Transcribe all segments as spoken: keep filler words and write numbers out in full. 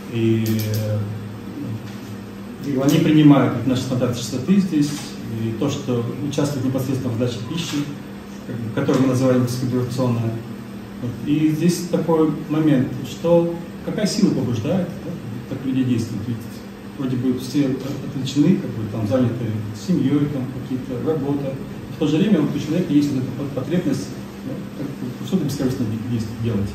И, и они принимают наши стандарты чистоты здесь, и то, что участвует непосредственно в сдаче пищи, которую мы называем дискриминационная. И здесь такой момент, что какая сила побуждает, да, так люди действуют. Ведь вроде бы все отвлечены, как бы там заняты семьей, там какие-то работа. В то же время вот у человека есть вот эта потребность, да, что-то бескорыстное действие делать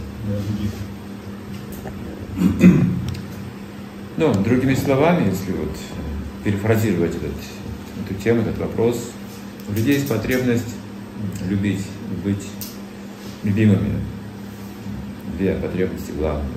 для других. Ну, другими словами, если вот перефразировать этот, эту тему, этот вопрос, у людей есть потребность любить, быть любимыми. Две потребности главные.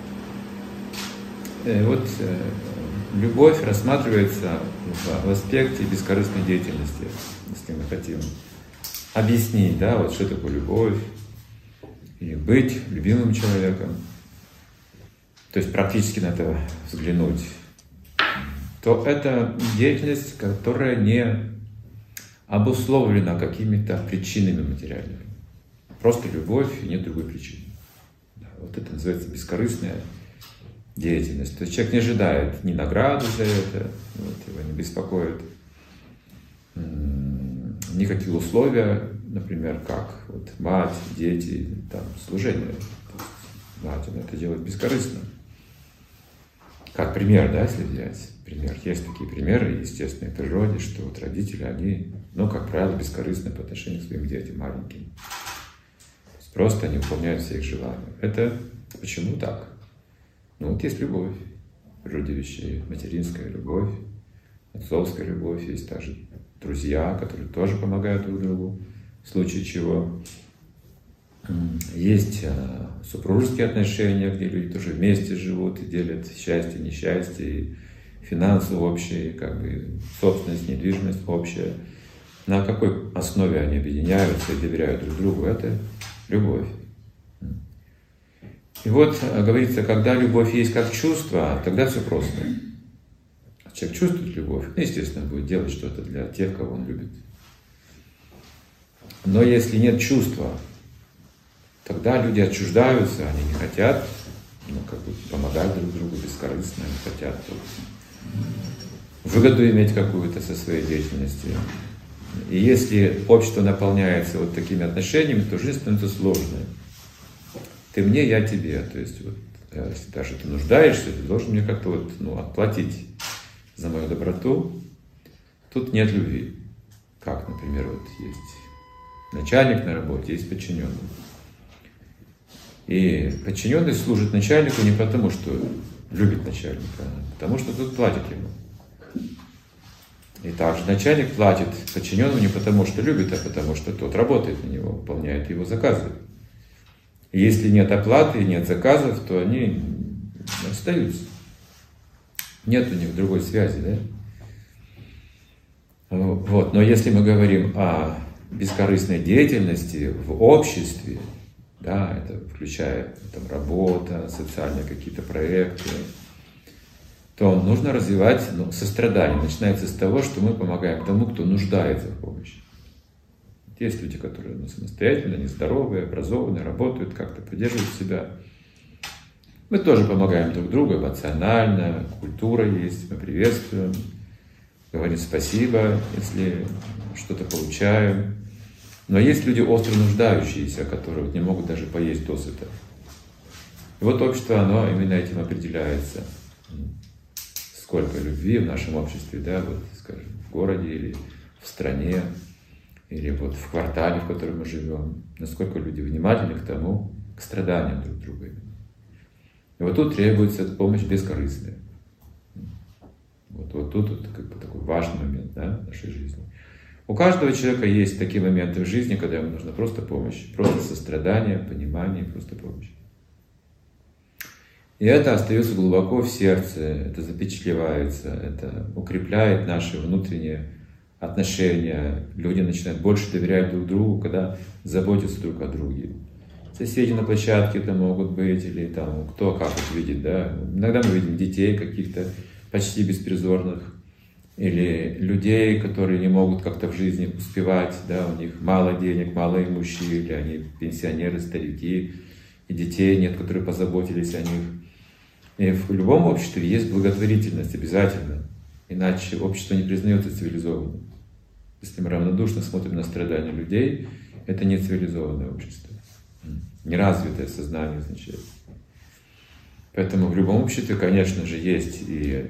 И вот э, любовь рассматривается в, в аспекте бескорыстной деятельности, если мы хотим объяснить, да, вот что такое любовь, и быть любимым человеком, то есть практически на это взглянуть, то это деятельность, которая не обусловлена какими-то причинами материальными. Просто любовь и нет другой причины. Да, вот это называется бескорыстная деятельность. То есть человек не ожидает ни награды за это, вот, его не беспокоит никакие условия, например, как вот мать, дети, там, служение. Мать, она это делает бескорыстно. Как пример, да, если взять пример. Есть такие примеры, естественно, в природе, что вот родители, они, ну, как правило, бескорыстны по отношению к своим детям маленьким. Просто они выполняют все их желания. Это почему так? Ну, вот есть любовь в природе вещей, материнская любовь, отцовская любовь, есть также друзья, которые тоже помогают друг другу, в случае чего. Есть супружеские отношения, где люди тоже вместе живут и делят счастье, несчастье, и финансы общие, как бы собственность, недвижимость общая. На какой основе они объединяются и доверяют друг другу? Это любовь. И вот говорится, когда любовь есть как чувство, тогда все просто. Человек чувствует любовь, ну, естественно, будет делать что-то для тех, кого он любит. Но если нет чувства, тогда люди отчуждаются, они не хотят, ну, как бы помогать друг другу бескорыстно, они хотят выгоду иметь какую-то со своей деятельности. И если общество наполняется вот такими отношениями, то жизнь становится сложной. Ты мне, я тебе. То есть, вот, если даже ты нуждаешься, ты должен мне как-то вот, ну, отплатить за мою доброту. Тут нет любви. Как, например, вот есть начальник на работе, есть подчиненный. И подчиненный служит начальнику не потому, что любит начальника, а потому что тот платит ему. И также начальник платит подчиненному не потому, что любит, а потому, что тот работает на него, выполняет его заказы. И если нет оплаты и нет заказов, то они остаются. Нет у них другой связи, да? Вот. Но если мы говорим о бескорыстной деятельности в обществе, да, это включая там, работа, социальные какие-то проекты, то нужно развивать, ну, сострадание. Начинается с того, что мы помогаем тому, кто нуждается в помощи. Есть люди, которые, ну, самостоятельно, нездоровые, образованные, работают, как-то поддерживают себя. Мы тоже помогаем друг другу эмоционально, культура есть, мы приветствуем, говорим спасибо, если что-то получаем. Но есть люди остро нуждающиеся, которые не могут даже поесть досыта. И вот общество, оно именно этим определяется. Сколько любви в нашем обществе, да, вот, скажем, в городе или в стране, или вот в квартале, в котором мы живем. Насколько люди внимательны к тому, к страданиям друг друга. И вот тут требуется помощь бескорыстная. Вот, вот тут вот, как бы такой важный момент, да, в нашей жизни. У каждого человека есть такие моменты в жизни, когда ему нужна просто помощь, просто сострадание, понимание, просто помощь. И это остается глубоко в сердце, это запечатлевается, это укрепляет наши внутренние отношения. Люди начинают больше доверять друг другу, когда заботятся друг о друге. Соседи на площадке это могут быть, или там кто как это видит, да. Иногда мы видим детей каких-то почти беспризорных, или людей, которые не могут как-то в жизни успевать, да, у них мало денег, мало имущие, или они пенсионеры, старики, и детей нет, которые позаботились о них. И в любом обществе есть благотворительность обязательно, иначе общество не признается цивилизованным. Если мы равнодушно смотрим на страдания людей, это не цивилизованное общество, неразвитое сознание означает. Поэтому в любом обществе, конечно же, есть и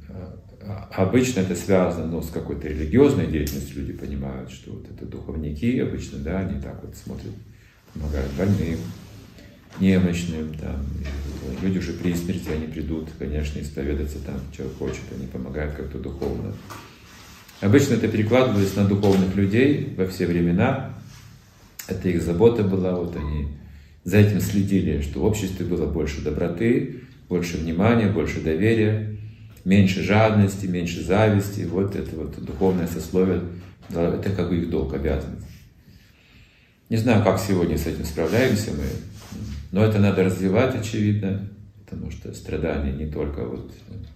обычно это связано, ну, с какой-то религиозной деятельностью. Люди понимают, что вот это духовники обычно, да, они так вот смотрят, помогают больным, немощным, там, и люди уже при смерти, они придут, конечно, исповедаться там, что хочет, они помогают как-то духовно. Обычно это перекладывалось на духовных людей во все времена, это их забота была, вот они за этим следили, что в обществе было больше доброты, больше внимания, больше доверия, меньше жадности, меньше зависти. Вот это вот духовное сословие, это как бы их долг, обязанность. Не знаю, как сегодня с этим справляемся мы, но это надо развивать, очевидно, потому что страдания не только вот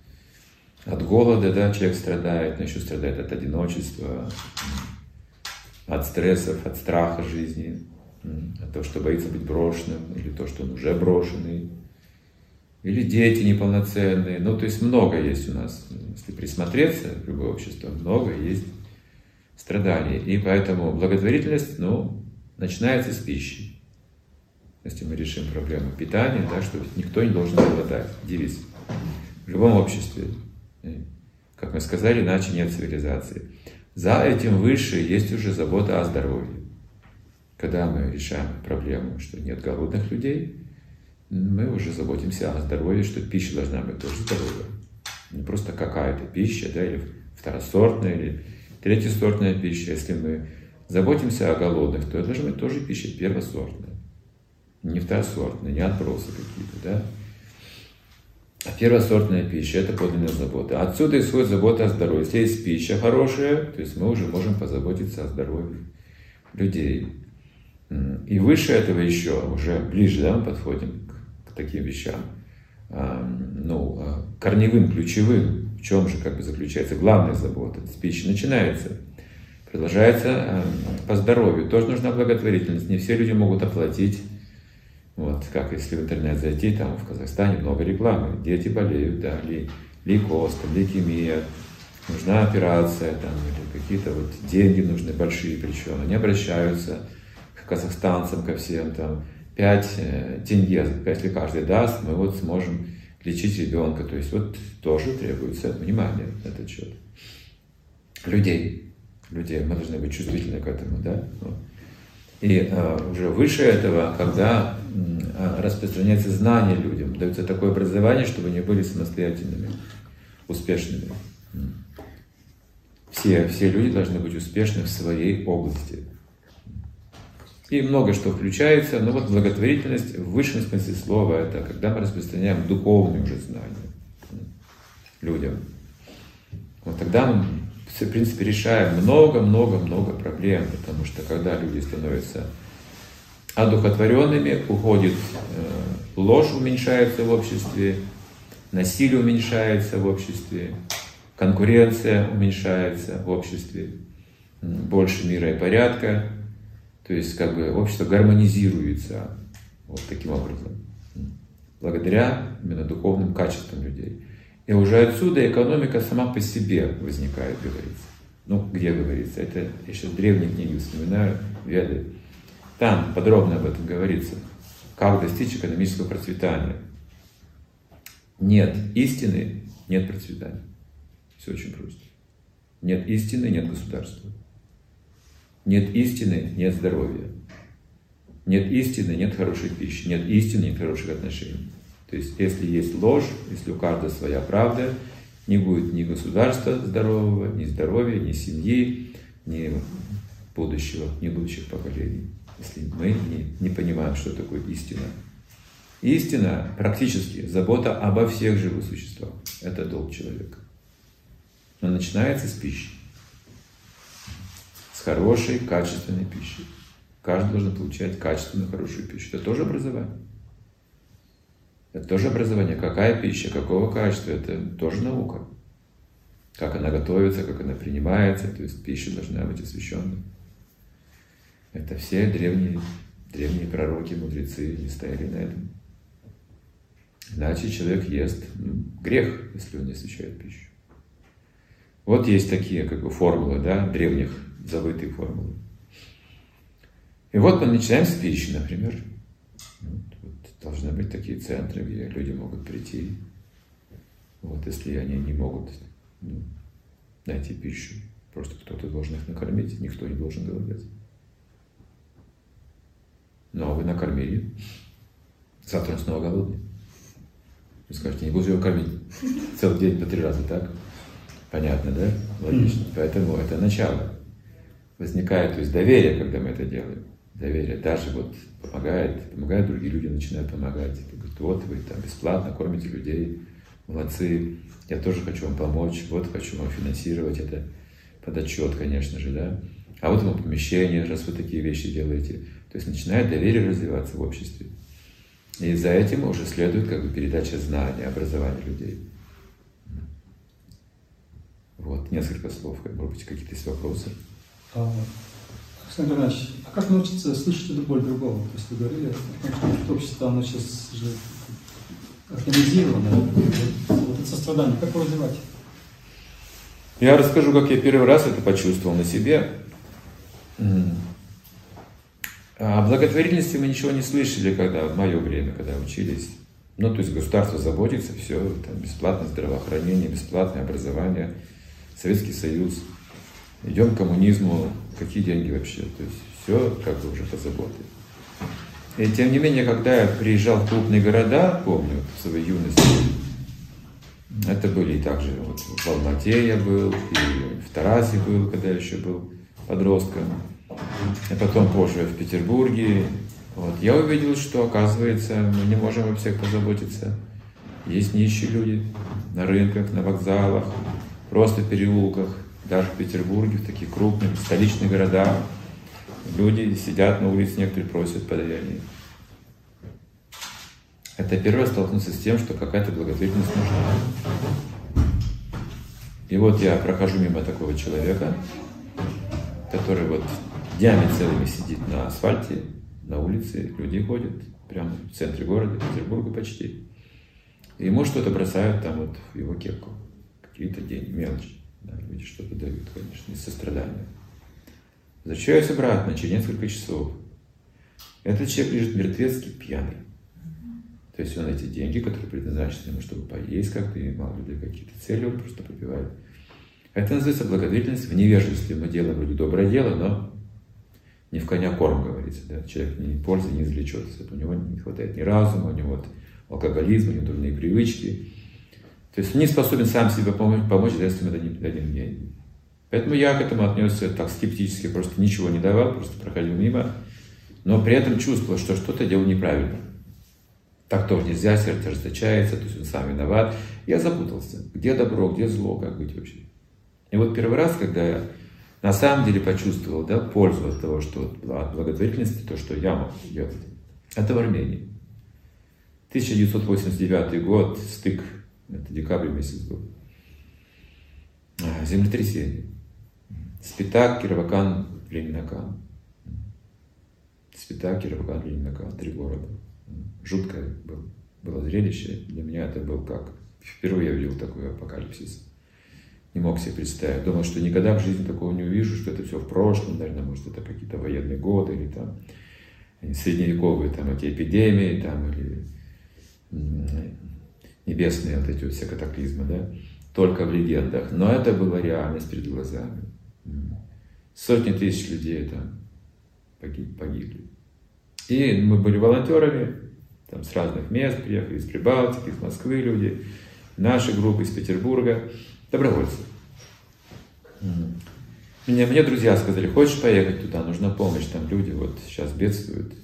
от голода, да, человек страдает, но еще страдает от одиночества, от стрессов, от страха жизни, от того, что боится быть брошенным, или то, что он уже брошенный, или дети неполноценные. Ну, то есть много есть у нас, если присмотреться в любое общество, много есть страданий. И поэтому благотворительность, ну, начинается с пищи. Если мы решим проблему питания, да, что никто не должен голодать, девиз. В любом обществе, как мы сказали, иначе нет цивилизации. За этим выше есть уже забота о здоровье. Когда мы решаем проблему, что нет голодных людей, мы уже заботимся о здоровье, что пища должна быть тоже здоровая. Не просто какая-то пища, да, или второсортная, или третьесортная пища. Если мы заботимся о голодных, то это должна быть тоже пища первосортная. Не второсортная, не отбросы какие-то, да. А первосортная пища – это подлинная забота. Отсюда исходит забота о здоровье. Если есть пища хорошая, то есть мы уже можем позаботиться о здоровье людей. И выше этого еще, уже ближе, да, мы подходим к, к таким вещам, ну, корневым, ключевым, в чем же как бы заключается главная забота с пищей. Начинается, продолжается по здоровью. Тоже нужна благотворительность. Не все люди могут оплатить. Вот, как если в интернет зайти, там в Казахстане много рекламы. Дети болеют, да, ли, лейкоз, там, лейкемия, нужна операция, там, или какие-то вот деньги нужны большие, причем они обращаются к казахстанцам, ко всем, там, пять тенге, если каждый даст, мы вот сможем лечить ребенка. То есть вот тоже требуется внимание на этот счет. Людей, людей, мы должны быть чувствительны к этому, да. И а, уже выше этого, когда а, распространяется знание людям, дается такое образование, чтобы они были самостоятельными, успешными. Все, все люди должны быть успешны в своей области. И много что включается, но вот благотворительность в высшем смысле слова – это когда мы распространяем духовные уже знания людям. Вот тогда мы, в принципе, решаем много-много-много проблем, потому что когда люди становятся одухотворенными, уходит э, ложь, уменьшается в обществе, насилие уменьшается в обществе, конкуренция уменьшается в обществе, больше мира и порядка, то есть как бы общество гармонизируется вот таким образом, благодаря именно духовным качествам людей. И уже отсюда экономика сама по себе возникает, говорится. Ну, где говорится? Это я сейчас древние книги вспоминаю, Веды. Там подробно об этом говорится. Как достичь экономического процветания. Нет истины, нет процветания. Все очень просто. Нет истины, нет государства. Нет истины, нет здоровья. Нет истины, нет хорошей пищи. Нет истины, нет хороших отношений. То есть, если есть ложь, если у каждого своя правда, не будет ни государства здорового, ни здоровья, ни семьи, ни будущего, ни будущих поколений. Если мы не, не понимаем, что такое истина. Истина практически забота обо всех живых существах. Это долг человека. Но начинается с пищи. С хорошей, качественной пищи. Каждый должен получать качественную, хорошую пищу. Это тоже образование. Это тоже образование. Какая пища, какого качества, это тоже наука. Как она готовится, как она принимается. То есть пища должна быть освященной. Это все древние, древние пророки, мудрецы не стояли на этом. Иначе человек ест грех, если он не освящает пищу. Вот есть такие как бы формулы, да, древних, забытые формулы. И вот мы начинаем с пищи, например. Вот, вот, должны быть такие центры, где люди могут прийти. Вот, если они не могут, ну, найти пищу, просто кто-то должен их накормить, никто не должен голодать. Но вы накормили, завтра он снова голодный. Вы скажете, не буду его кормить целый день по три раза, так? Понятно, да? Логично. Mm-hmm. Поэтому это начало. Возникает, то есть доверие, когда мы это делаем. Доверие даже вот помогает, помогают другие люди, начинают помогать. Говорят, вот вы там бесплатно кормите людей, молодцы, я тоже хочу вам помочь, вот хочу вам финансировать это под отчет, конечно же, да. А вот вам помещение, раз вы такие вещи делаете. То есть начинает доверие развиваться в обществе. И за этим уже следует как бы передача знания, образования людей. Вот, несколько слов, может быть, какие-то есть вопросы. А, Александр Иванович, а как научиться слышать эту боль другого? То есть вы говорили, что общество, оно сейчас же организировано. Вот, вот это сострадание, как его развивать? Я расскажу, как я первый раз это почувствовал на себе. О благотворительности мы ничего не слышали, когда в мое время, когда учились. Ну, то есть государство заботится, все, там бесплатное здравоохранение, бесплатное образование, Советский Союз. Идем к коммунизму, какие деньги вообще? То есть все как бы уже по заботе. И тем не менее, когда я приезжал в крупные города, помню, в своей юности, это были и также вот в Алмате я был, и в Тарасе был, когда я еще был подростком, и потом позже в Петербурге. Вот, я увидел, что, оказывается, мы не можем о всех позаботиться. Есть нищие люди на рынках, на вокзалах, просто в переулках, даже в Петербурге, в таких крупных столичных городах. Люди сидят на улице, некоторые просят подаяния. Это первый раз столкнулся с тем, что какая-то благотворительность нужна. И вот я прохожу мимо такого человека, который вот днями целыми сидит на асфальте, на улице, люди ходят, прямо в центре города, Петербурга почти. И ему что-то бросают там вот в его кепку, какие-то деньги, мелочи. Да, люди что-то дают, конечно, из сострадания. Возвращаюсь обратно через несколько часов. Этот человек лежит мертвецкий пьяный. То есть он эти деньги, которые предназначены ему, чтобы поесть как-то, и мало ли для каких-то целей, он просто попивает. Это называется благотворительность в невежестве. Мы делаем вроде доброе дело, но не в коня корм, говорится. Да? Человек ни пользы не извлечет. У него не хватает ни разума, у него вот алкоголизм, у него дурные привычки. То есть он не способен сам себе помочь, помочь если мы дадим деньги. Поэтому я к этому отнесся так скептически, просто ничего не давал, просто проходил мимо, но при этом чувствовал, что что-то делал неправильно. Так тоже нельзя, сердце расточается, то есть он сам виноват. Я запутался, где добро, где зло, как быть вообще. И вот первый раз, когда я на самом деле почувствовал, да, пользу от того, что от благотворительности, то, что я мог делать, это в Армении. тысяча девятьсот восемьдесят девятый год, стык, это декабрь месяц был, землетрясение. Спитак, Кировакан, Ленинакан. Спитак, Кировакан, Ленинакан, три города. Жуткое было, было зрелище. Для меня это был как... Впервые я видел такой апокалипсис. Не мог себе представить. Думал, что никогда в жизни такого не увижу, что это все в прошлом. Наверное, может, это какие-то военные годы или там средневековые там, эти эпидемии, там, или небесные вот эти вот все катаклизмы, да? Только в легендах. Но это была реальность перед глазами. Сотни тысяч людей там погибли. И мы были волонтерами, там с разных мест приехали, из Прибалтики, из Москвы люди, наши группы из Петербурга, добровольцы. Мне, мне друзья сказали, хочешь поехать туда, нужна помощь, там люди вот сейчас бедствуют.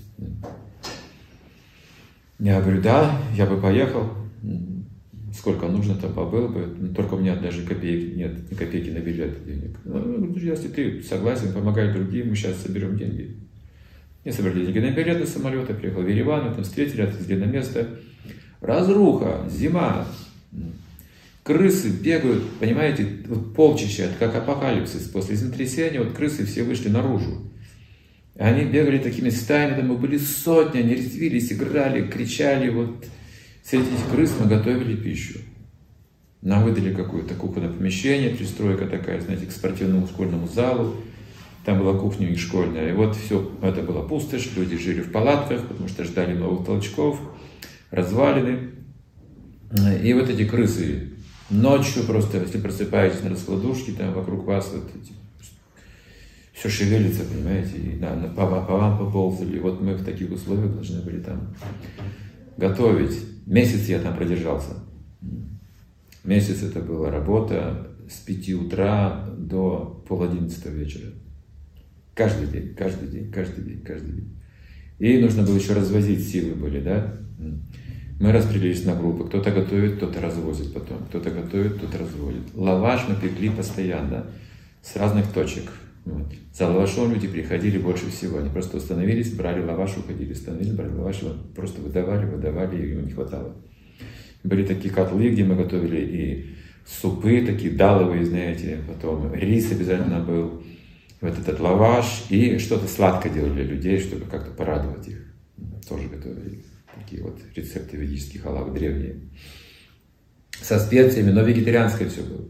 Я говорю, да, я бы поехал, сколько нужно, там побыл бы, только у меня даже копейки нет, ни копейки на билет денег. Ну, друзья, если ты согласен помогать другим, мы сейчас соберем деньги. Я собрали деньги на билет на самолет, я приехал в Ереван, мы там встретили, отвезли на место. Разруха, зима, крысы бегают, понимаете, вот полчища, как апокалипсис. После землетрясения вот крысы все вышли наружу. Они бегали такими стаями, там их были сотни, они резвились, играли, кричали, вот Среди этих крыс мы готовили пищу. Нам выдали какое-то кухонное помещение, пристройка такая, знаете, к спортивному школьному залу. Там была кухня у них школьная. И вот все это была пустошь, люди жили в палатках, потому что ждали новых толчков, развалины. И вот эти крысы ночью просто, если просыпаетесь на раскладушке, там вокруг вас вот эти, все шевелится, понимаете, и да, по, по вам поползали. И вот мы в таких условиях должны были там готовить. Месяц я там продержался. Месяц это была работа с пяти утра до пол одиннадцатого вечера. Каждый день, каждый день, каждый день, каждый день. И нужно было еще развозить, силы были, да. Мы распределились на группы. Кто-то готовит, кто-то развозит потом. Кто-то готовит, кто-то разводит. Лаваш мы пекли постоянно, с разных точек. Вот. За лавашом люди приходили больше всего. Они просто установились, брали лаваш, уходили, установились, брали лаваш, вот просто выдавали, выдавали, и ему не хватало. Были такие котлы, где мы готовили и супы, такие даловые, знаете, потом рис обязательно был, вот этот лаваш, и что-то сладкое делали для людей, чтобы как-то порадовать их. Тоже готовили. Такие вот рецепты ведических халав древние. Со специями, но вегетарианское все было.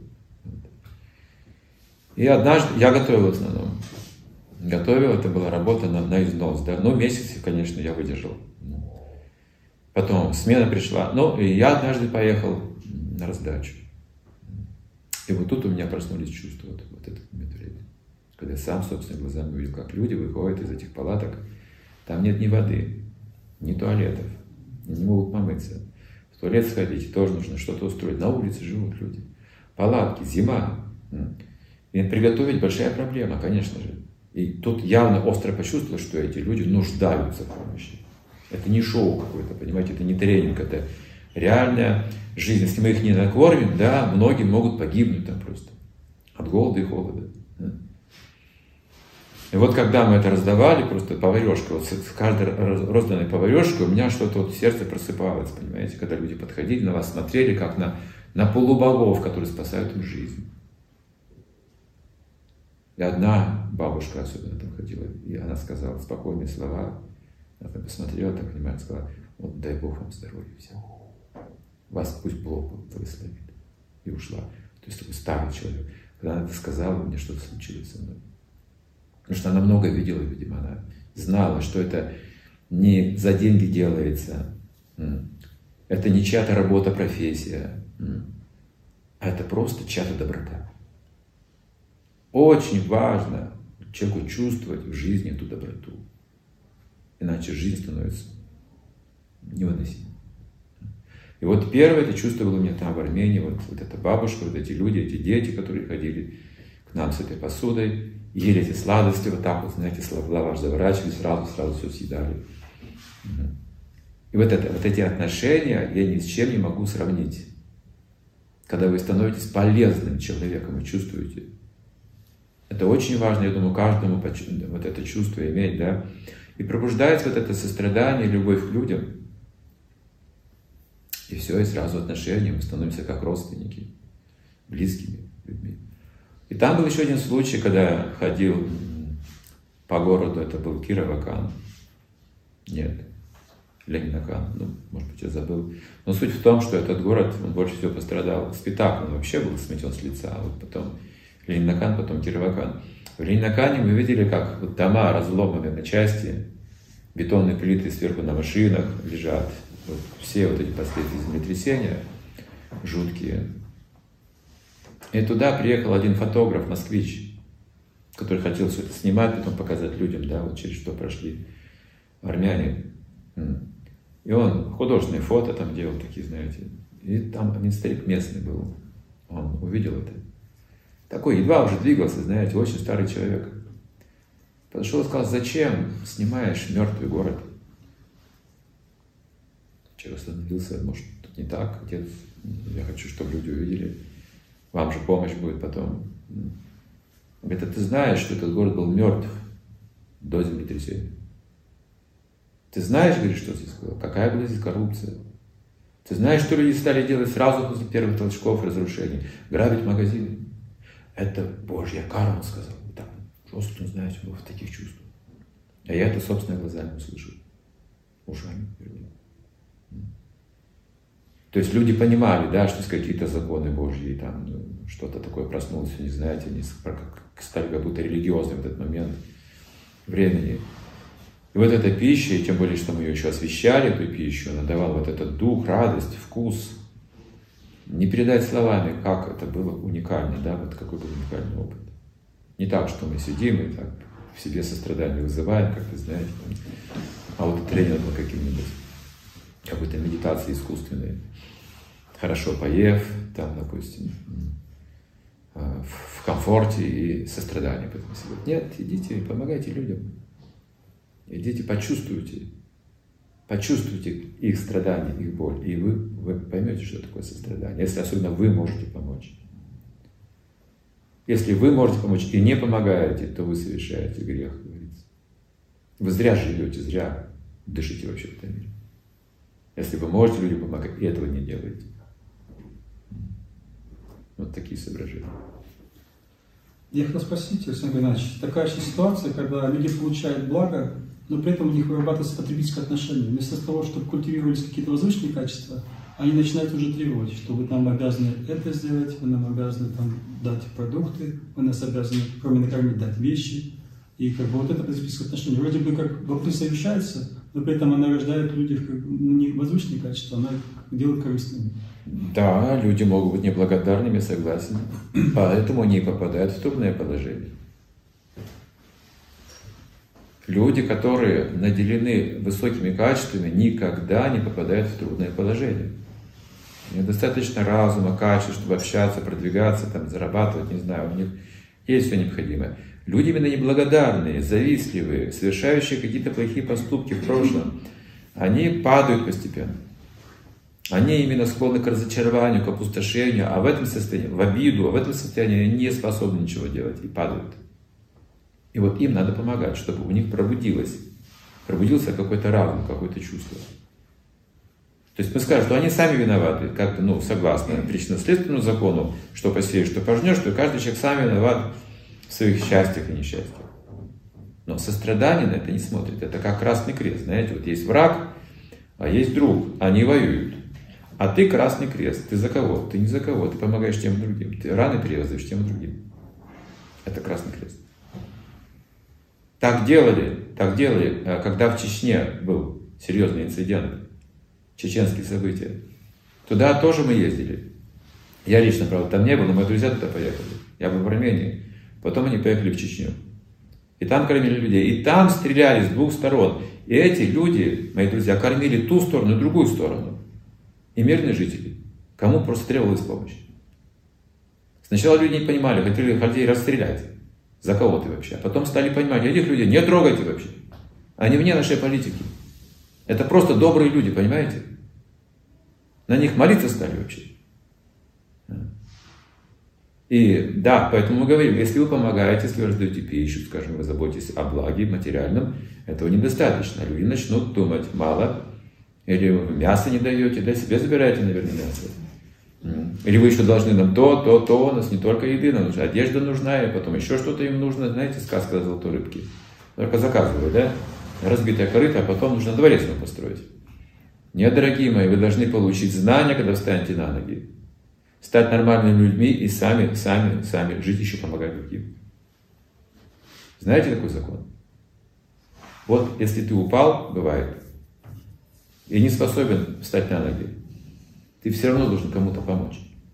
И однажды, я готовил в основном. Готовил, это была работа на, на износ, да. Ну, месяц, конечно, я выдержал. Потом смена пришла. Ну, и я однажды поехал на раздачу. И вот тут у меня проснулись чувства, вот, вот этот момент времени. Когда я сам, собственно, глазами увидел, как люди выходят из этих палаток. Там нет ни воды, ни туалетов. Не могут помыться. В туалет сходить тоже нужно что-то устроить. На улице живут люди. Палатки, зима. И приготовить большая проблема, конечно же. И тут явно остро почувствовал, что эти люди нуждаются в помощи. Это не шоу какое-то, понимаете, это не тренинг, это реальная жизнь. Если мы их не накормим, да, многие могут погибнуть там просто от голода и холода. И вот когда мы это раздавали, просто поварешка, вот с каждой розданной поварешкой у меня что-то вот в сердце просыпалось, понимаете, когда люди подходили на вас, смотрели как на, на полубогов, которые спасают им жизнь. И одна бабушка особенно там ходила, и она сказала спокойные слова. Она посмотрела, так внимательно сказала: вот дай Бог вам здоровья всем. Вас пусть Бог благословит. И ушла. То есть такой старый человек. Когда она это сказала, у меня что-то случилось со мной. Потому что она много видела, видимо, она знала, что это не за деньги делается. Это не чья-то работа, профессия. А это просто чья-то доброта. Очень важно человеку чувствовать в жизни эту доброту. Иначе жизнь становится невыносимой. И вот первое это чувство было у меня там в Армении. Вот, вот эта бабушка, вот эти люди, эти дети, которые ходили к нам с этой посудой, ели эти сладости, вот так вот, знаете, лаваш заворачивали, сразу, сразу все съедали. И вот, это, вот эти отношения я ни с чем не могу сравнить. Когда вы становитесь полезным человеком и чувствуете. Это очень важно, я думаю, каждому вот это чувство иметь, да. И пробуждается вот это сострадание, любовь к людям. И все, и сразу отношения, мы становимся как родственники, близкими людьми. И там был еще один случай, когда я ходил по городу, это был Кировакан. Нет, Ленинакан, ну, может быть, я забыл. Но суть в том, что этот город, он больше всего пострадал. Спитак, он вообще был сметен с лица, а вот потом Ленинакан, потом Кировакан. В Ленинакане мы видели, как вот дома разломаны на части, бетонные плиты сверху на машинах лежат. Вот все вот эти последствия землетрясения жуткие. И туда приехал один фотограф, москвич, который хотел все это снимать, потом показать людям, да, вот через что прошли армяне. И он художественные фото там делал такие, знаете. И там один старик местный был, он увидел это. Такой едва уже двигался, знаете, очень старый человек. Подошел и сказал: зачем снимаешь мертвый город? Человек остановился: может, тут не так, отец, я хочу, чтобы люди увидели. Вам же помощь будет потом. Он говорит: а ты знаешь, что этот город был мертв до землетрясения? Ты знаешь, говорит, что здесь было? Какая была здесь коррупция? Ты знаешь, что люди стали делать сразу после первых толчков разрушений? Грабить магазины. Это Божья карма, он сказал. Так жестко, знаете, был в таких чувствах. А я это собственными глазами услышал. Ушами. То есть люди понимали, да, что есть какие-то законы Божьи, там ну, что-то такое проснулось, не знаете, они стали как будто религиозны в этот момент времени. И вот эта пища, и тем более, что мы ее еще освещали, эту пищу, она давала вот этот дух, радость, вкус. Не передать словами, как это было уникально, да, вот какой был уникальный опыт. Не так, что мы сидим и так в себе сострадание вызываем, как вы знаете, а вот тренинг был каким-нибудь, какой-то медитации искусственной. Хорошо поев, там, допустим, в комфорте и сострадании. Поэтому нет, идите и помогайте людям. Идите, почувствуйте. Почувствуйте их страдания, их боль. И вы, вы поймете, что такое сострадание. Если особенно вы можете помочь. Если вы можете помочь и не помогаете, то вы совершаете грех, говорится. Вы зря живете, зря дышите вообще в этом мире. Если вы можете людям помогать, и этого не делаете. Вот такие соображения. Я хотел спросить, Александр Геннадьевич, такая же ситуация, когда люди получают благо, но при этом у них вырабатывается потребительское отношение. Вместо того, чтобы культивировались какие-то возвышенные качества, они начинают уже требовать, что вы нам обязаны это сделать, вы нам обязаны там, дать продукты, вы нас обязаны, кроме накормить, дать вещи. И как бы вот это потребительское отношение. Вроде бы как вокруг совершается, но при этом она рождает в людях как, ну, не возвышенные качества, она делает корыстными. Да, люди могут быть неблагодарными, согласен. Поэтому они попадают в трудное положение. Люди, которые наделены высокими качествами, никогда не попадают в трудное положение. У них достаточно разума, качества, чтобы общаться, продвигаться, там, зарабатывать, не знаю, у них есть все необходимое. Люди именно неблагодарные, завистливые, совершающие какие-то плохие поступки в прошлом, они падают постепенно. Они именно склонны к разочарованию, к опустошению, а в этом состоянии, в обиду, а в этом состоянии они не способны ничего делать и падают. И вот им надо помогать, чтобы у них пробудилось, пробудился какой-то разум, какое-то чувство. То есть мы скажем, что они сами виноваты, как-то, ну, согласно причинно-следственному закону, что посеешь, что пожнешь, что каждый человек сам виноват в своих счастьях и несчастьях. Но сострадание на это не смотрит. Это как Красный Крест. Знаете, вот есть враг, а есть друг. Они воюют. А ты Красный Крест. Ты за кого? Ты не за кого. Ты помогаешь тем и другим. Ты раны перевязываешь тем и другим. Это Красный Крест. Так делали, так делали, когда в Чечне был серьезный инцидент, чеченские события. Туда тоже мы ездили. Я лично, правда, там не был, но мои друзья туда поехали. Я был в Армении. Потом они поехали в Чечню. И там кормили людей. И там стреляли с двух сторон. И эти люди, мои друзья, кормили ту сторону и другую сторону. И мирные жители. Кому просто требовалась помощь. Сначала люди не понимали, хотели людей расстрелять. За кого ты вообще? А потом стали понимать, этих людей не трогайте вообще. Они вне нашей политики. Это просто добрые люди, понимаете? На них молиться стали вообще. И да, поэтому мы говорим, если вы помогаете, если вы раздаете пищу, скажем, вы заботитесь о благе материальном, этого недостаточно. Люди начнут думать, мало, или вы мясо не даете, да, себе забираете, наверное, мясо. Или вы еще должны нам то, то, то, у нас не только еды, нам нужна одежда нужна, и потом еще что-то им нужно, знаете, сказка о золотой рыбке. Только заказывают, да? Разбитая корыто, а потом нужно дворец вам построить. Нет, дорогие мои, вы должны получить знания, когда встанете на ноги. Стать нормальными людьми и сами, сами, сами жить, еще помогать другим. Знаете такой закон? Вот если ты упал, бывает, и не способен встать на ноги, ты все равно должен кому-то помочь.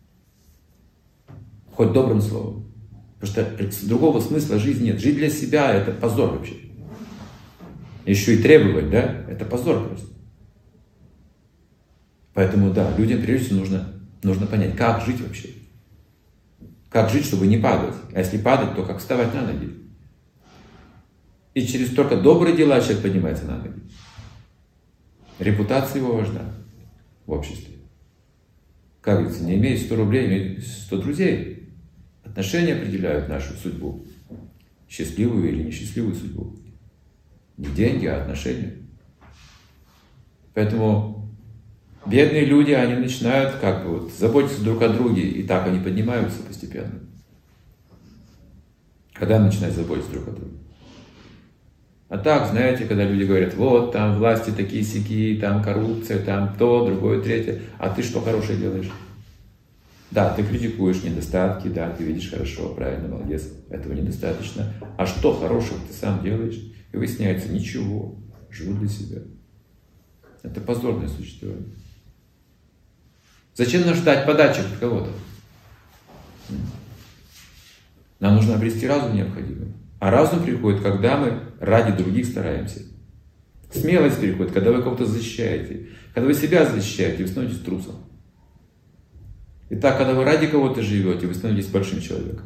Хоть добрым словом. Потому что другого смысла жизни нет. Жить для себя – это позор вообще. Еще и требовать, да? Это позор просто. Поэтому, да, людям прежде всего нужно, нужно понять, как жить вообще. Как жить, чтобы не падать. А если падать, то как вставать на ноги. И через только добрые дела человек поднимается на ноги. Репутация его важна в обществе. Как говорится, не имеет сто рублей, имеет сто друзей. Отношения определяют нашу судьбу. Счастливую или несчастливую судьбу. Не деньги, а отношения. Поэтому бедные люди, они начинают как бы вот заботиться друг о друге, и так они поднимаются постепенно. Когда начинают заботиться друг о друге? А так, знаете, когда люди говорят, вот там власти такие-сякие, там коррупция, там то, другое, третье, а ты что хорошее делаешь? Да, ты критикуешь недостатки, да, ты видишь хорошо, правильно, молодец, этого недостаточно. А что хорошего ты сам делаешь? И выясняется, ничего, живу для себя. Это позорное существование. Зачем нам ждать подачи от кого-то? Нам нужно обрести разум необходимый. А разум приходит, когда мы ради других стараемся. Смелость приходит, когда вы кого-то защищаете. Когда вы себя защищаете, вы становитесь трусом. Итак, когда вы ради кого-то живете, вы становитесь большим человеком.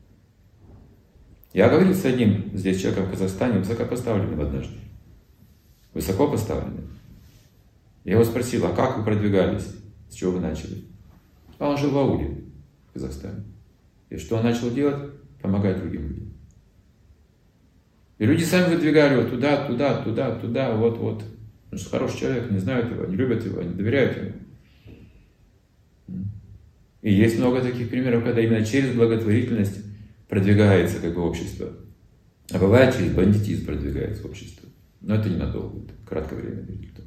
Я говорил с одним здесь человеком в Казахстане, высокопоставленным однажды. Высоко поставленным. Я его спросил, а как вы продвигались? С чего вы начали? А он жил в ауле в Казахстане. И что он начал делать? Помогать другим людям. И люди сами выдвигали его туда, туда, туда, туда, вот, вот. Потому что хороший человек, не знают его, не любят его, не доверяют ему. И есть много таких примеров, когда именно через благотворительность продвигается как бы общество. А бывает, через бандитизм продвигается общество. Но это ненадолго, это кратковременный результат.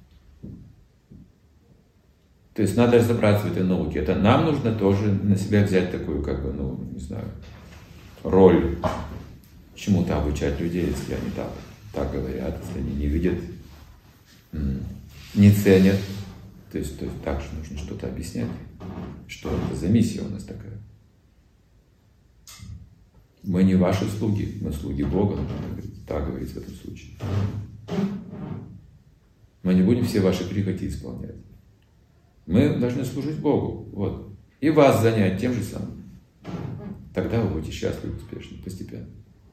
То есть надо разобраться в этой науке. Это нам нужно тоже на себя взять такую, как бы, ну, не знаю, роль. Чему-то обучать людей, если они так, так говорят, если они не видят, не ценят. То есть, то есть так же нужно что-то объяснять, что это за миссия у нас такая. Мы не ваши слуги, мы слуги Бога, так говорится в этом случае. Мы не будем все ваши прихоти исполнять. Мы должны служить Богу, вот. И вас занять тем же самым. Тогда вы будете счастливы, успешны, постепенно.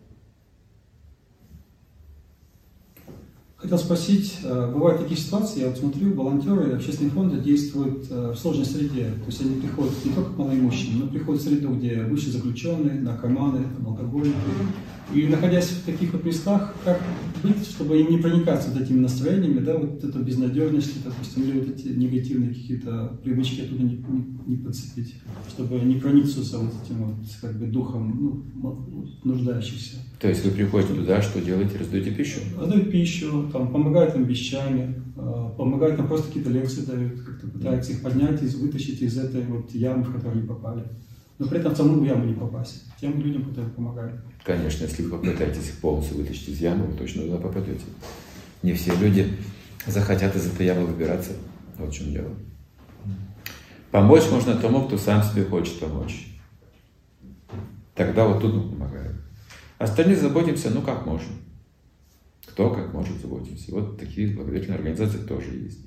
Хотел спросить, бывают такие ситуации, я вот смотрю, волонтеры общественные фонды действуют в сложной среде. То есть они приходят не только к малоимущим, но приходят в среду, где бывшие заключенные, наркоманы, алкоголики. И находясь в таких вот местах, как быть, чтобы не проникаться вот этими настроениями, да, вот эту безнадежность, допустим, или вот эти негативные какие-то привычки оттуда не, не, не подцепить, чтобы не проникнуться вот этим вот, как бы, духом, ну, нуждающихся. То есть вы приходите туда, что делаете? Раздаете пищу? Раздают пищу, там, помогают им вещами, помогают нам просто какие-то лекции дают, как-то пытаются их поднять, из, вытащить из этой вот ямы, в которую они попали. Но при этом в саму яму не попасть, тем людям, которые помогают. Конечно, если вы попытаетесь их полностью вытащить из ямы, вы точно туда попадете. Не все люди захотят из этой ямы выбираться. Вот в чем дело. Помочь можно тому, кто сам себе хочет помочь. Тогда вот тут мы помогаем. Остальные заботимся, ну как можем. Кто как может заботимся. Вот такие благотворительные организации тоже есть.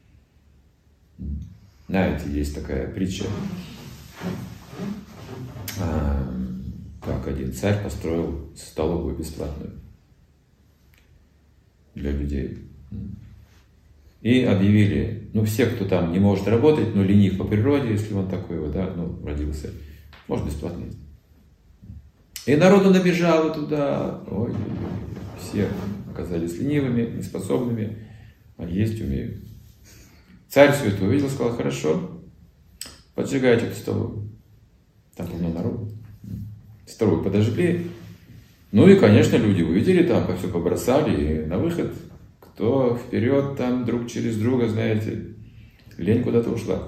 Знаете, есть такая притча. А, как один царь построил столовую бесплатную для людей. И объявили, ну все, кто там не может работать, ну ленив по природе, если он такой вот, да, ну родился, может бесплатно есть. И народу набежало туда, ой, все оказались ленивыми, неспособными, а есть умеют. Царь все это увидел, сказал, хорошо, поджигайте эту столовую. Там полно народу. Столовую подожгли. Ну и, конечно, люди увидели там, все побросали, и на выход, кто вперед, там друг через друга, знаете, лень куда-то ушла.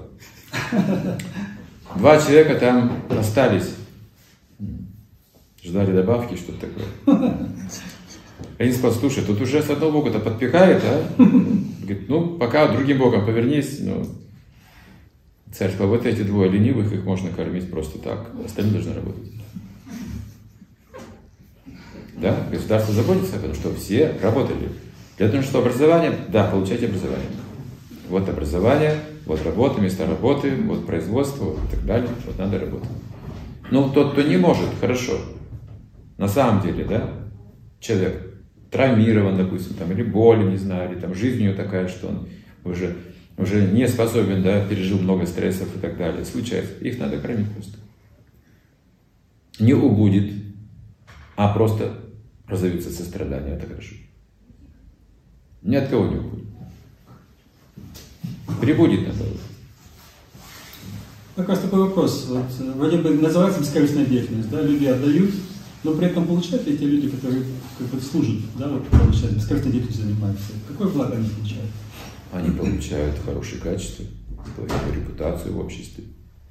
Два человека там остались. Ждали добавки, что-то такое. Они сказали, слушай, тут уже с одного бока-то подпекает, а? Говорит, ну, пока другим боком повернись. Ну. Царь сказал, вот эти двое ленивых, их можно кормить просто так. Остальные должны работать. Да, государство заботится, потому что все работали. Для того, чтобы образование, да, получайте образование. Вот образование, вот работа, места работы, вот производство, вот и так далее. Вот надо работать. Ну, тот, кто не может, хорошо. На самом деле, да, человек травмирован, допустим, там, или болен, не знаю, или там жизнь у него такая, что он уже, уже не способен, да, пережил много стрессов и так далее. Случается. Их надо кормить просто. Не убудет, а просто разовьются сострадание. Это хорошо. Ни от кого не убудет. Прибудет надо. Как раз такой вопрос. Вот, вроде бы называется бескорыстная деятельность, да, люди отдают, Но при этом получают ли те люди, которые как бы служат, да, вот получают, бескорыстной деятельностью занимаются, какое благо они получают? Они получают хорошие качества, плохую репутацию в обществе.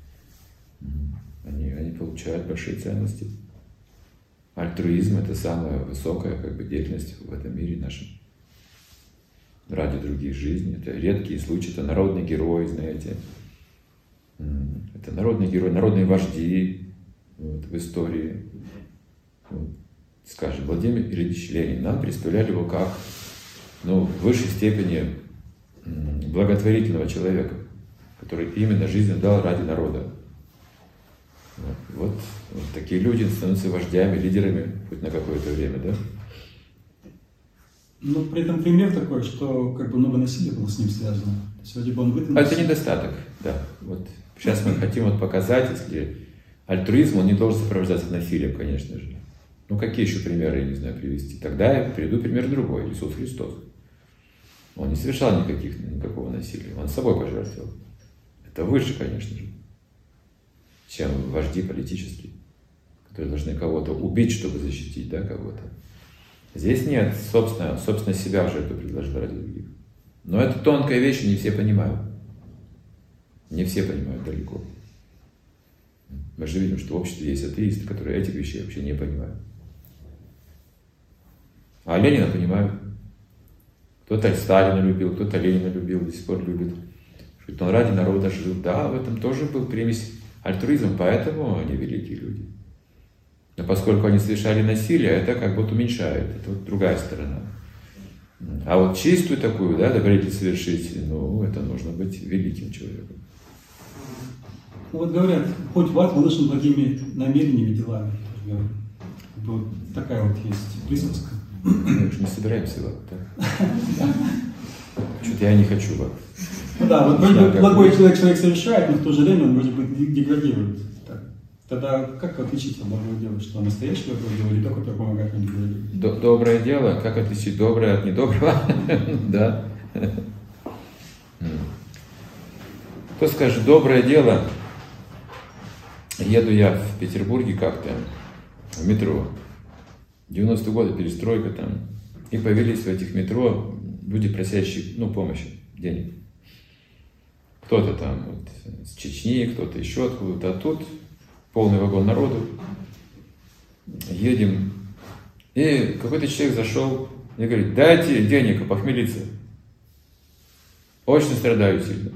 Они, они получают большие ценности. Альтруизм – это самая высокая как бы, деятельность в этом мире нашем. Ради других жизней. Это редкие случаи, это народные герои, знаете. Это народные герои, народные вожди вот, в истории. Вот. Скажем, Владимир Ильич Ленин, нам представляли его как ну, в высшей степени благотворительного человека, который именно жизнь дал ради народа. Вот, вот, вот такие люди становятся вождями, лидерами хоть на какое-то время, да? Но при этом пример такой, что как бы много насилия было с ним связано. То есть, вроде бы он вытянулся. А это недостаток, да. Вот сейчас мы хотим вот показать, если альтруизм, он не должен сопровождаться насилием, конечно же. Ну какие еще примеры, я не знаю, привести? Тогда я приведу пример другой, Иисус Христос. Он не совершал никаких, никакого насилия, он собой пожертвовал. Это выше, конечно же, чем вожди политические, которые должны кого-то убить, чтобы защитить, да, кого-то. Здесь нет, собственно, собственно себя в жертву предложил ради других. Но это тонкая вещь, не все понимают. Не все понимают далеко. Мы же видим, что в обществе есть атеисты, которые этих вещей вообще не понимают. А Ленина понимают. Кто-то Сталина любил, кто-то Ленина любил, до сих пор любит. Что он ради народа жил. Да, в этом тоже был примесь альтруизм, поэтому они великие люди. Но поскольку они совершали насилие, это как будто уменьшает. Это вот другая сторона. А вот чистую такую, да, добродетель совершить, ну, это нужно быть великим человеком. Вот говорят, хоть в ад выложен благими намерениями, делами. Вот такая вот есть присказка. Мы же не собираемся в ад, да? Что-то я не хочу в ад. Ну да, вот вроде бы благой человек человек совершает, но в то же время он вроде бы деградирует. Тогда как отличить от доброго дела, что настоящее доброе дело или то, которое помогает нам деградировать? Доброе дело, как отличить доброе от недоброго? Да. Кто скажет, доброе дело? Еду я в Петербурге как-то в метро. девяностые годы, перестройка там. И появились в этих метро люди, просящие, ну, помощи, денег. Кто-то там вот, с Чечни, кто-то еще откуда-то. А тут полный вагон народу. Едем. И какой-то человек зашел и говорит, дайте денег, похмелиться. Очень страдаю сильно.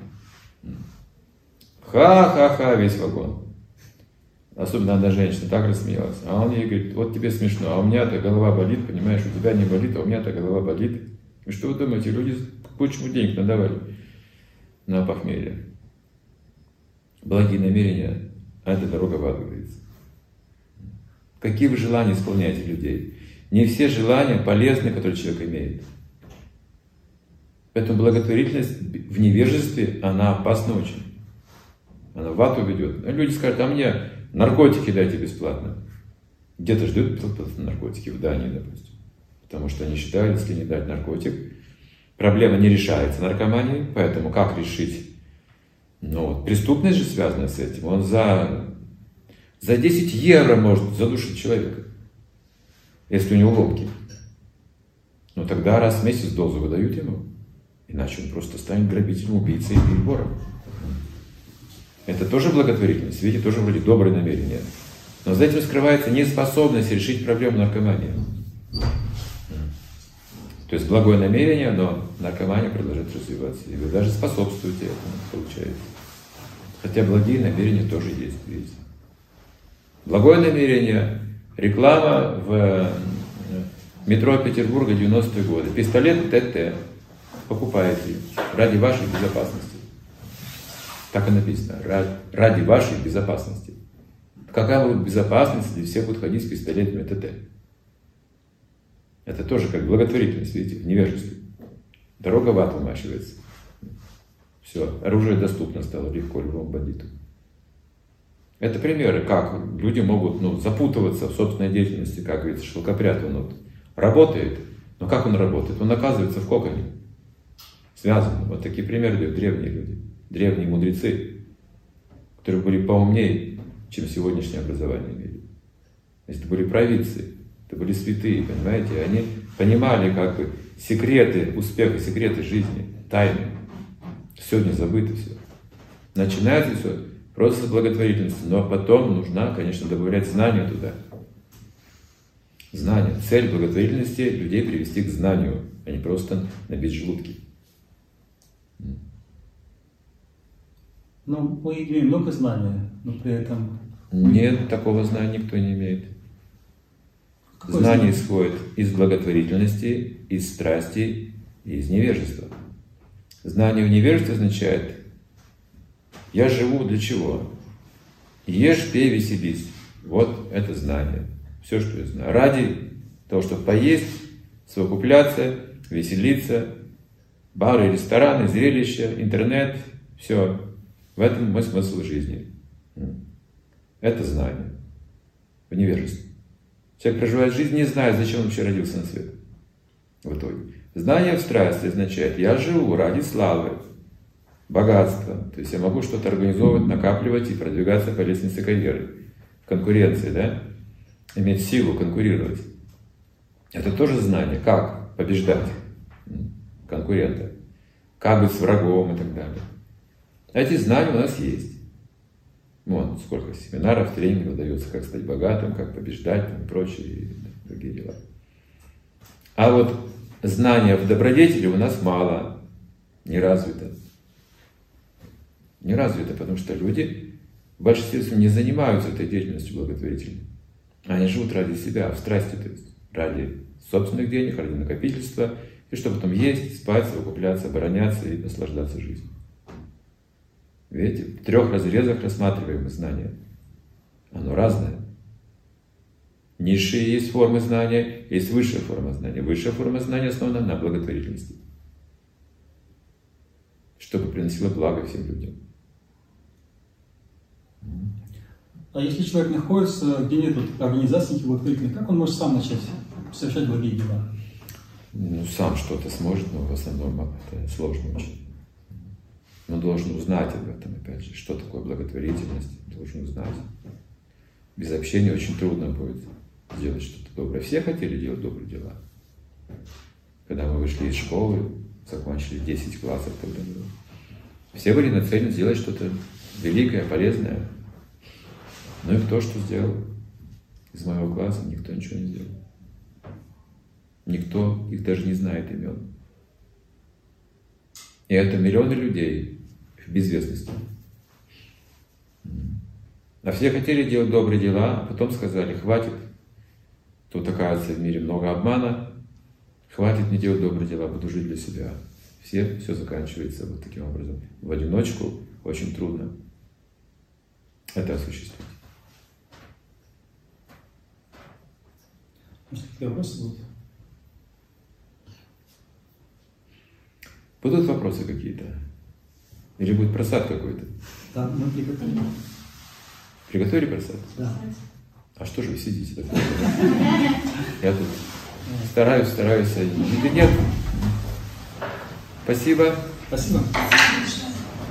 Ха-ха-ха, весь вагон. Особенно одна женщина так рассмеялась. А он ей говорит, вот тебе смешно, а у меня-то голова болит, понимаешь, у тебя не болит, а у меня-то голова болит. И что вы думаете, люди почему денег надавали на похмелье? Благие намерения, а это дорога в ад, говорится. Какие вы желания исполняете людей? Не все желания полезны, которые человек имеет. Поэтому благотворительность в невежестве, она опасна очень. Она в ад уведет. Люди скажут, а мне наркотики дайте бесплатно. Где-то ждут бесплатно наркотики, в Дании, допустим. Потому что они считают, если не дать наркотик, проблема не решается наркоманией, поэтому как решить? Ну, вот, преступность же связана с этим. Он за, за десять евро может задушить человека, если у него ломки. Ну, тогда раз в месяц дозу выдают ему. Иначе он просто станет грабителем, убийцей и вором. Это тоже благотворительность, видите, тоже вроде доброе намерение. Но за этим скрывается неспособность решить проблему наркомании. То есть благое намерение, но наркомания продолжает развиваться. И вы даже способствуете этому, получается. Хотя благие намерения тоже есть, видите. Благое намерение, реклама в метро Петербурга девяностые годы. Пистолет ТТ. Покупаете ради вашей безопасности. Так и написано. Ради вашей безопасности. Какая будет безопасность, если все будут ходить с пистолетами ТТ? Это тоже как благотворительность, видите, в невежестве. Дорога в ад умащивается. Все, оружие доступно стало легко любому бандиту. Это примеры, как люди могут ну, запутываться в собственной деятельности, как говорится, шелкопряд, он вот работает, но как он работает? Он оказывается в коконе. Связан. Вот такие примеры дают древние люди, древние мудрецы, которые были поумнее, чем сегодняшнее образование имели. Это были провидцы, это были святые, понимаете? Они понимали как бы секреты успеха, секреты жизни, тайны. Сегодня забыто все. Начинается все просто с благотворительности, но потом нужно, конечно, добавлять знания туда. Знания. Цель благотворительности — людей привести к знанию, а не просто набить желудки. Ну, мы имеем много знаний, но при этом... Нет, такого знания никто не имеет. Какое знание знание? исходит из благотворительности, из страсти и из невежества. Знание в невежестве означает: я живу для чего? Ешь, пей, веселись. Вот это знание. Все, что я знаю. Ради того, чтобы поесть, совокупляться, веселиться, бары, рестораны, зрелища, интернет, все. В этом мой смысл жизни. Это знание. В невежестве. Человек проживает жизнь, не зная, зачем он вообще родился на свет. В итоге. Знание в страсти означает: я живу ради славы, богатства. То есть я могу что-то организовывать, накапливать и продвигаться по лестнице карьеры. В конкуренции, да? Иметь силу, конкурировать. Это тоже знание. Как побеждать конкурента. Как быть с врагом и так далее. Эти знания у нас есть. Вон, сколько семинаров, тренингов дается, как стать богатым, как побеждать и прочие и другие дела. А вот знания в добродетели у нас мало, не развито. Не развито, потому что люди в большинстве не занимаются этой деятельностью благотворительной. Они живут ради себя, в страсти, то есть ради собственных денег, ради накопительства, и чтобы потом есть, спать, совокупляться, обороняться и наслаждаться жизнью. Видите, в трех разрезах рассматриваем знания. Оно разное. Низшие есть формы знания, есть высшая форма знания. Высшая форма знания основана на благотворительности, чтобы приносило благо всем людям. А если человек находится, где нет организации благотворительных, как он может сам начать совершать благие дела? Ну, сам что-то сможет, но в основном это сложно очень. Он должен узнать об этом, опять же, что такое благотворительность, должен узнать. Без общения очень трудно будет сделать что-то доброе. Все хотели делать добрые дела. Когда мы вышли из школы, закончили десять классов, тогда было. Все были нацелены сделать что-то великое, полезное. Ну и кто что сделал? Из моего класса никто ничего не сделал. Никто их даже не знает имен. И это миллионы людей в безвестности. А все хотели делать добрые дела, а потом сказали: хватит. Тут, оказывается, в мире много обмана. Хватит не делать добрые дела, буду жить для себя. Все, все заканчивается вот таким образом. В одиночку очень трудно это осуществить. Может, какие вопросы будут? Будут вопросы какие-то? Или будет просад какой-то? Да, мы приготовили. Приготовили просад? Да. А что же вы сидите? Я тут стараюсь, стараюсь, а еды нет. Спасибо. Спасибо.